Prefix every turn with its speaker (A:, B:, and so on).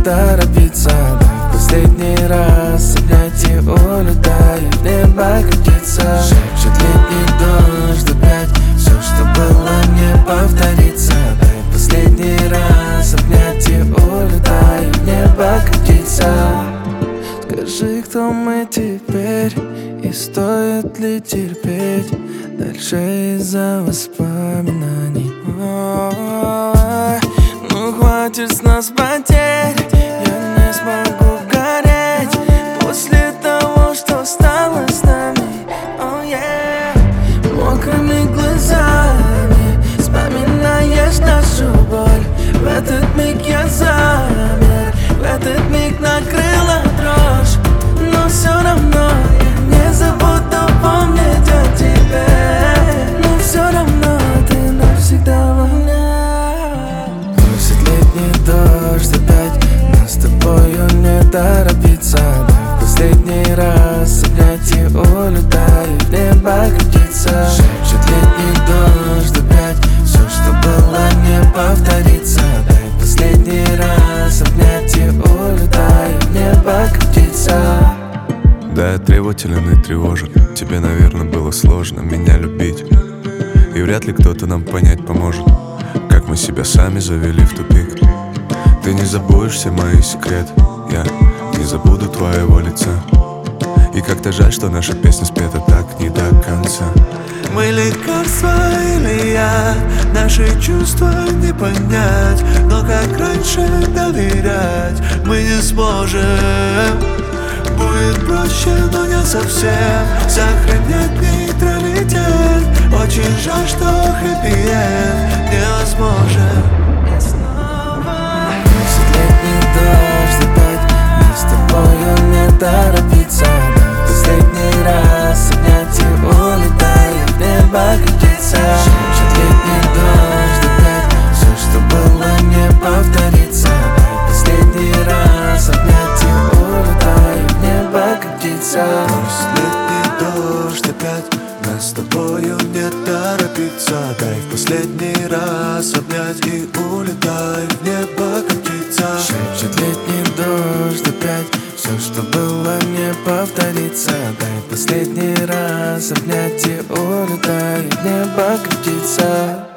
A: торопиться. Дай в последний раз обнять и улетай, в небо катиться. Шепчет летний дождь опять, все, что было, не повторится. Дай в последний раз обнять и улетай, в небо катиться. Скажи, кто мы теперь, и стоит ли терпеть дальше из-за воспоминаний? Ну хватит с нас потерь, я не смогу гореть после того, что стало с нами. Мокрыми глазами вспоминаешь нашу боль. В этот миг я замер, в этот миг накрыла дрожь. Но все равно я не забуду помнить о тебе. Но все равно ты навсегда во мне. Бросит летний дождь опять, нас с тобою не торопиться. Дай в последний раз обнять и улетай, в небо катиться. Шепчет летний дождь опять, все, что было, не повторится. Дай в последний раз обнять и улетай, в небо катиться.
B: Да, я требователен и тревожен. Тебе, наверное, было сложно меня любить, и вряд ли кто-то нам понять поможет, как мы себя сами завели в тупик. Ты не забудешь все мои секреты, я не забуду твоего лица. И как-то жаль, что наша песня спета так не до конца.
C: Мы лекарства или я, наши чувства не понять. Но как раньше доверять мы не сможем. Будет проще, но не совсем сохранять нейтралитет. Очень жаль, что хэппи-энд невозможен.
A: Бросит летний дождь опять, нас с тобою не торопиться. Дай в последний раз обнять и улетай, в небо катиться. Шепчет летний дождь опять, все, что было, не повторится. Дай в последний раз обнять и улетай, в небо катиться.
C: Бросит летний дождь опять, нас с тобою не торопиться. Дай в последний раз обнять и улетай, в небо катиться.
A: Шепчет летний дождь опять, все, что было, не повторится. Дай в последний раз обнять и улетай, в небо катиться.